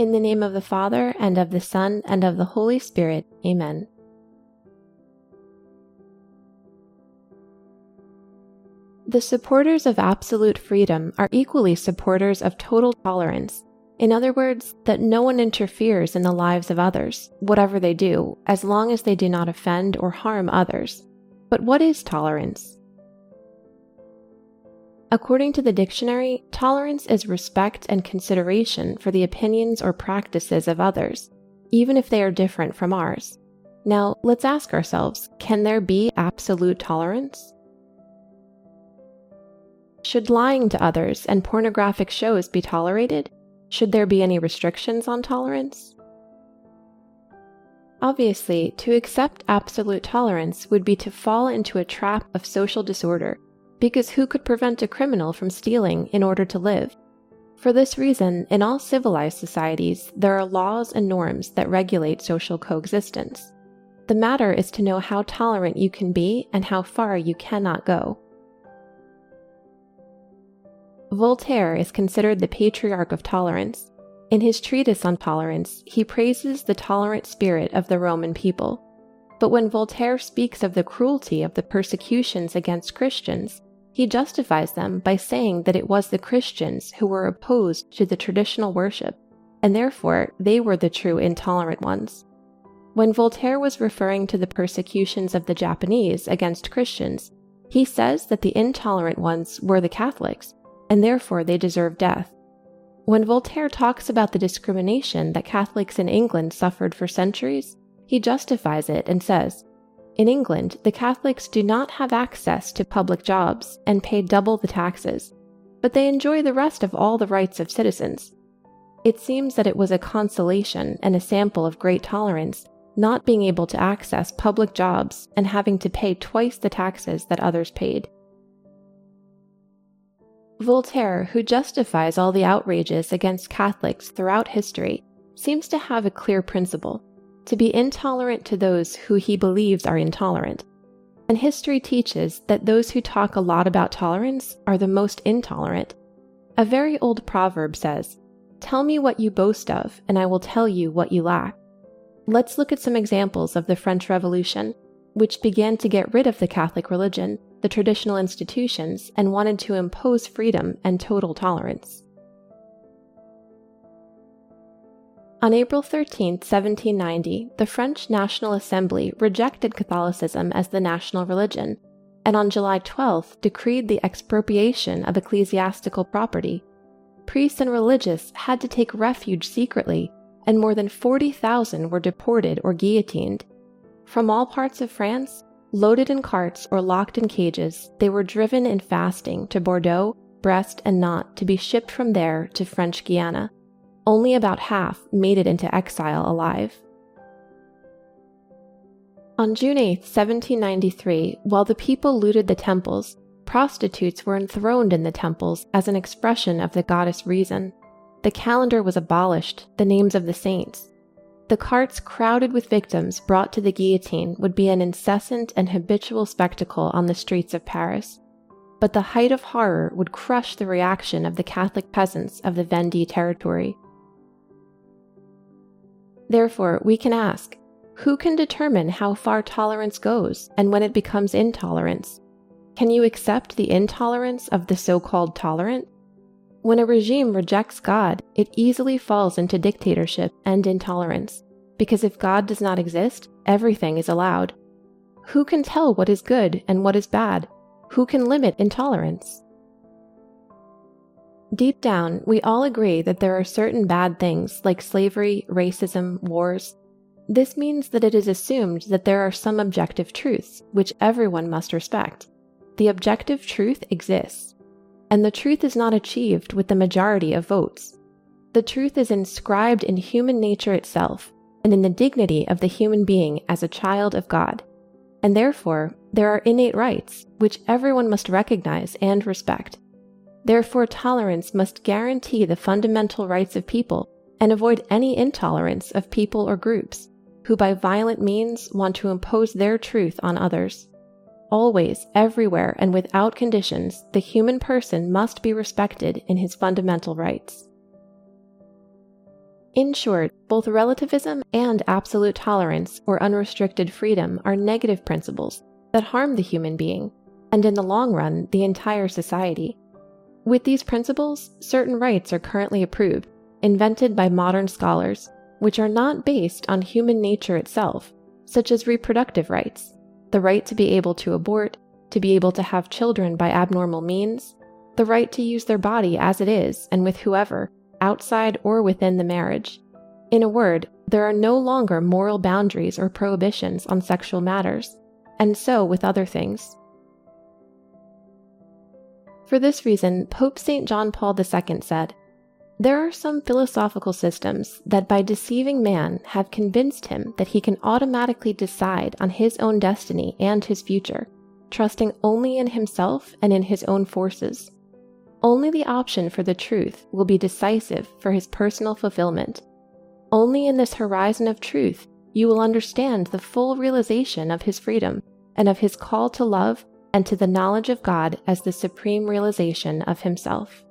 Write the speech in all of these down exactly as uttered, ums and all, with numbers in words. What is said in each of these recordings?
In the name of the Father, and of the Son, and of the Holy Spirit. Amen. The supporters of absolute freedom are equally supporters of total tolerance. In other words, that no one interferes in the lives of others, whatever they do, as long as they do not offend or harm others. But what is tolerance? According to the dictionary, tolerance is respect and consideration for the opinions or practices of others, even if they are different from ours. Now, let's ask ourselves, can there be absolute tolerance? Should lying to others and pornographic shows be tolerated? Should there be any restrictions on tolerance? Obviously, to accept absolute tolerance would be to fall into a trap of social disorder, because who could prevent a criminal from stealing in order to live? For this reason, in all civilized societies, there are laws and norms that regulate social coexistence. The matter is to know how tolerant you can be and how far you cannot go. Voltaire is considered the patriarch of tolerance. In his treatise on tolerance, he praises the tolerant spirit of the Roman people. But when Voltaire speaks of the cruelty of the persecutions against Christians, he justifies them by saying that it was the Christians who were opposed to the traditional worship, and therefore they were the true intolerant ones. When Voltaire was referring to the persecutions of the Japanese against Christians, he says that the intolerant ones were the Catholics, and therefore they deserve death. When Voltaire talks about the discrimination that Catholics in England suffered for centuries, he justifies it and says, "In England, the Catholics do not have access to public jobs and pay double the taxes, but they enjoy the rest of all the rights of citizens." It seems that it was a consolation and a sample of great tolerance, not being able to access public jobs and having to pay twice the taxes that others paid. Voltaire, who justifies all the outrages against Catholics throughout history, seems to have a clear principle: to be intolerant to those who he believes are intolerant. And history teaches that those who talk a lot about tolerance are the most intolerant. A very old proverb says, "Tell me what you boast of, and I will tell you what you lack." Let's look at some examples of the French Revolution, which began to get rid of the Catholic religion, the traditional institutions, and wanted to impose freedom and total tolerance. On April thirteenth, seventeen ninety, the French National Assembly rejected Catholicism as the national religion, and on July twelfth decreed the expropriation of ecclesiastical property. Priests and religious had to take refuge secretly, and more than forty thousand were deported or guillotined. From all parts of France, loaded in carts or locked in cages, they were driven in fasting to Bordeaux, Brest, and Nantes to be shipped from there to French Guiana. Only about half made it into exile alive. On June eighth, seventeen ninety-three, while the people looted the temples, prostitutes were enthroned in the temples as an expression of the goddess Reason. The calendar was abolished, the names of the saints. The carts crowded with victims brought to the guillotine would be an incessant and habitual spectacle on the streets of Paris. But the height of horror would crush the reaction of the Catholic peasants of the Vendée territory. Therefore, we can ask, who can determine how far tolerance goes and when it becomes intolerance? Can you accept the intolerance of the so-called tolerant? When a regime rejects God, it easily falls into dictatorship and intolerance, because if God does not exist, everything is allowed. Who can tell what is good and what is bad? Who can limit intolerance? Deep down, we all agree that there are certain bad things like slavery, racism, wars. This means that it is assumed that there are some objective truths, which everyone must respect. The objective truth exists. And the truth is not achieved with the majority of votes. The truth is inscribed in human nature itself, and in the dignity of the human being as a child of God. And therefore, there are innate rights, which everyone must recognize and respect. Therefore, tolerance must guarantee the fundamental rights of people and avoid any intolerance of people or groups, who by violent means want to impose their truth on others. Always, everywhere, and without conditions, the human person must be respected in his fundamental rights. In short, both relativism and absolute tolerance or unrestricted freedom are negative principles that harm the human being, and in the long run, the entire society. With these principles, certain rights are currently approved, invented by modern scholars, which are not based on human nature itself, such as reproductive rights, the right to be able to abort, to be able to have children by abnormal means, the right to use their body as it is and with whoever, outside or within the marriage. In a word, there are no longer moral boundaries or prohibitions on sexual matters, and so with other things. For this reason, Pope Saint John Paul the Second said, "There are some philosophical systems that by deceiving man have convinced him that he can automatically decide on his own destiny and his future, trusting only in himself and in his own forces. Only the option for the truth will be decisive for his personal fulfillment. Only in this horizon of truth you will understand the full realization of his freedom and of his call to love and to the knowledge of God as the supreme realization of himself.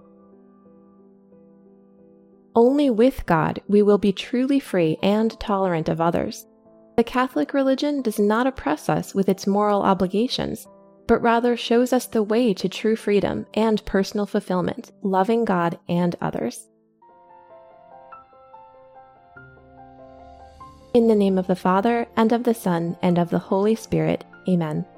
Only with God we will be truly free and tolerant of others. The Catholic religion does not oppress us with its moral obligations, but rather shows us the way to true freedom and personal fulfillment, loving God and others." In the name of the Father, and of the Son, and of the Holy Spirit. Amen.